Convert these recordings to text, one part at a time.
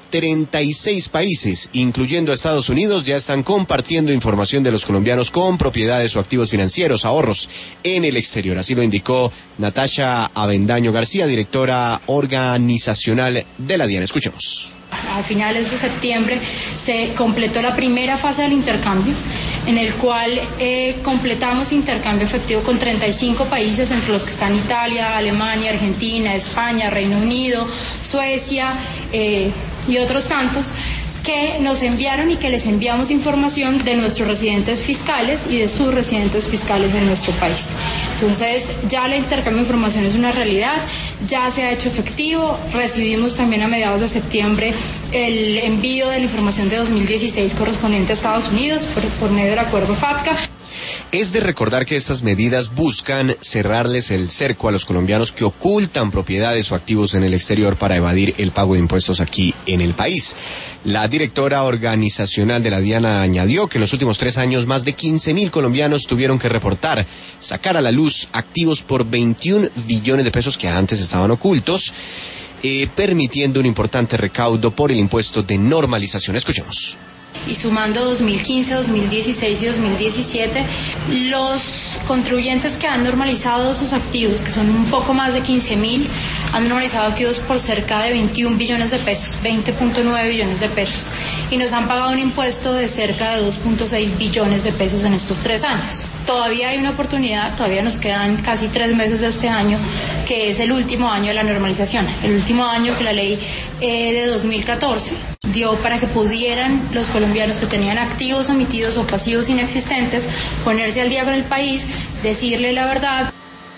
36 países, incluyendo a Estados Unidos, ya están compartiendo información de los colombianos con propiedades o activos financieros, ahorros en el exterior. Así lo indicó Natasha Avendaño García, directora organizacional de la DIAN. Escuchemos. A finales de septiembre se completó la primera fase del intercambio, en el cual completamos intercambio efectivo con 35 países, entre los que están Italia, Alemania, Argentina, España, Reino Unido, Suecia y otros tantos, que nos enviaron y que les enviamos información de nuestros residentes fiscales y de sus residentes fiscales en nuestro país. Entonces, ya el intercambio de información es una realidad, ya se ha hecho efectivo. Recibimos también a mediados de septiembre el envío de la información de 2016 correspondiente a Estados Unidos por medio del acuerdo FATCA. Es de recordar que estas medidas buscan cerrarles el cerco a los colombianos que ocultan propiedades o activos en el exterior para evadir el pago de impuestos aquí en el país. La directora organizacional de la DIAN añadió que en los últimos 3 años más de 15.000 colombianos tuvieron que reportar, sacar a la luz activos por 21 billones de pesos que antes estaban ocultos, permitiendo un importante recaudo por el impuesto de normalización. Escuchemos. Y sumando 2015, 2016 y 2017, los contribuyentes que han normalizado sus activos, que son un poco más de 15.000, han normalizado activos por cerca de 21 billones de pesos, 20.9 billones de pesos, y nos han pagado un impuesto de cerca de 2.6 billones de pesos en estos 3 años. Todavía hay una oportunidad, todavía nos quedan casi 3 meses de este año, que es el último año de la normalización, el último año que la ley de 2014 dio para que pudieran los colombianos que tenían activos omitidos o pasivos inexistentes ponerse al día con el país, decirle la verdad.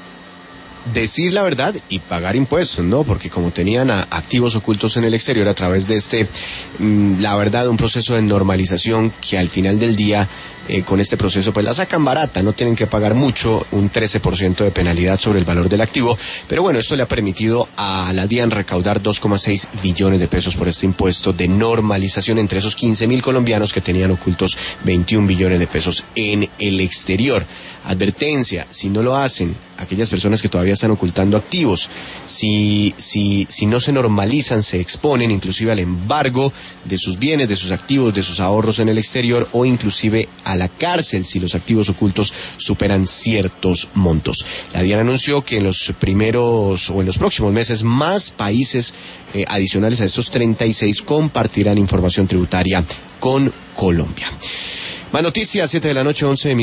Decir la verdad y pagar impuestos, ¿no? Porque como tenían activos ocultos en el exterior a través de la verdad, un proceso de normalización que al final del día, con este proceso, pues la sacan barata, no tienen que pagar mucho, un 13% de penalidad sobre el valor del activo, pero bueno, esto le ha permitido a la DIAN recaudar 2.6 billones de pesos por este impuesto de normalización entre esos 15.000 colombianos que tenían ocultos 21 billones de pesos en el exterior. Advertencia, si no lo hacen, aquellas personas que todavía están ocultando activos, si no se normalizan, se exponen inclusive al embargo de sus bienes, de sus activos, de sus ahorros en el exterior, o inclusive a la cárcel si los activos ocultos superan ciertos montos. La DIAN anunció que en los próximos meses más países adicionales a estos 36 compartirán información tributaria con Colombia. Más noticias, 7 de la noche, 11 minutos.